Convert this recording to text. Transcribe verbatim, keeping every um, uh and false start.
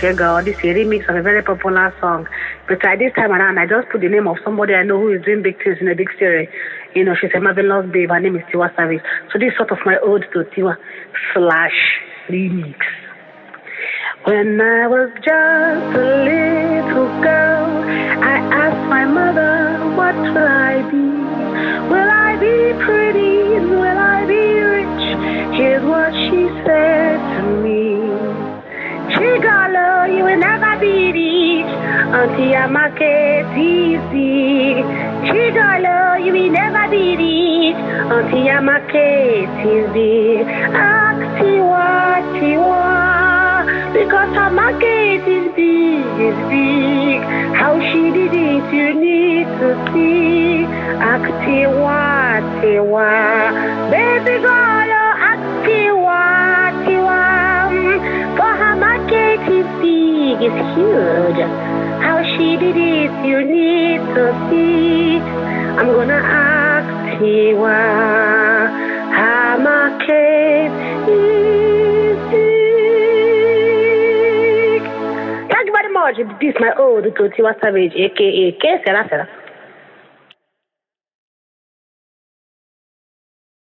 Shega. This is a remix of a very popular song. But at this time around, I just put the name of somebody I know who is doing big things in a big series. You know, she's a marvelous babe. Her name is Tiwa Savage. So this is sort of my ode to Tiwa slash remix. When I was just a little girl, I asked my mother, what will I be? Will I be pretty? Will I be rich? Here's what she said to me. Chigalo, you will never be rich until you make it easy. Chigalo, you will never be rich until you make it easy. Ask Tiwa, Tiwa. Because her market is big, is big. How she did it, you need to see. Ask Tiwa, Tiwa. Baby girl, ask Tiwa, Tiwa. For her market is big, is huge. How she did it, you need to see. I'm gonna ask Tiwa. Her market is big. This is my ode to Tiwa Savage, aka K. Sera Sera.